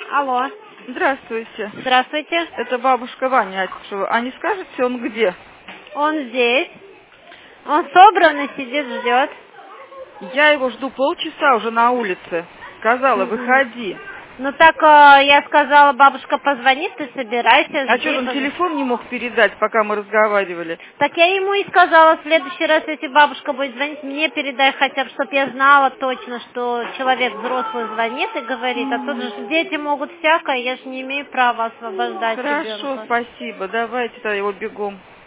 Алло. Здравствуйте. Здравствуйте. Это бабушка Ваня Атишева. А не скажете, он где? Он здесь. Он собран и сидит, ждет. Я его жду полчаса уже на улице. Сказала, выходи. Ну так, я сказала, бабушка позвонит, ты собирайся. А что, он телефон не мог передать, пока мы разговаривали? Так я ему и сказала, в следующий раз, если бабушка будет звонить, мне передай хотя бы, чтобы я знала точно, что человек взрослый звонит и говорит. А тут же дети могут всякое, я же не имею права освобождать Хорошо, ребенка. спасибо. Давайте тогда его бегом.